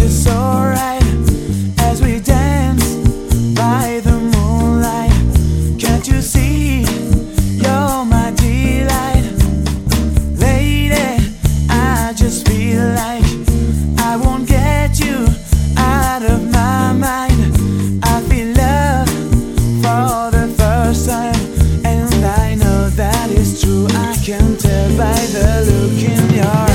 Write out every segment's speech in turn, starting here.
just alright as we dance by the moonlight. Can't you see you're my delight? Lady, I just feel like I won't get you out of my mind. I feel love for the first time, and I know that it's true. I can tell by the look in your eyes.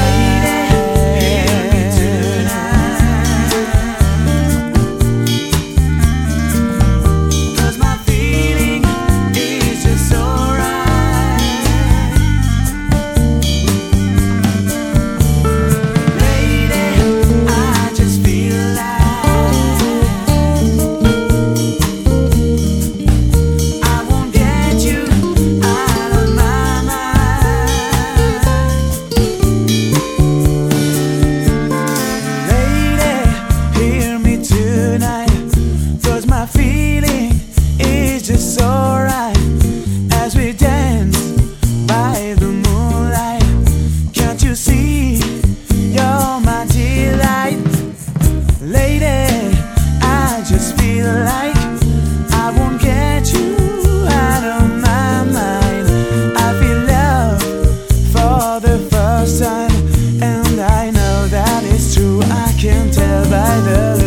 My feeling is just alright as we dance by the moonlight. Can't you see you're my delight? Lady, I just feel like I won't get you out of my mind. I feel love for the first time, and I know that it's true. I can tell by the